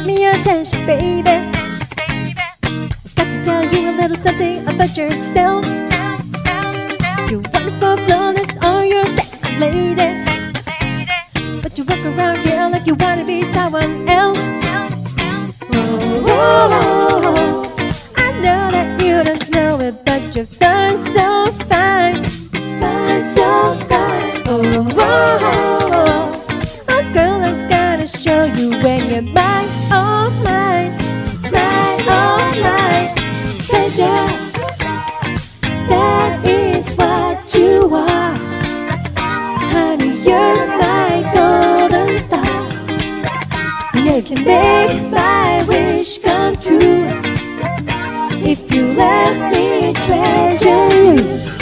get me your attention, baby. Got to tell you a little something about yourself. You're wonderful, flawless, or you're a sexy lady, but you walk around here like you wanna be someone else. Oh, oh, oh. I know that you don't know it, but you're fine, so fine, fine, so fine. Oh, oh, oh. Oh, girl, I gotta show you when you're mine, oh mine, mine, oh mine. Treasure, that is what you are. Honey, you're my golden star. You can make my wish come true if you let me treasure you.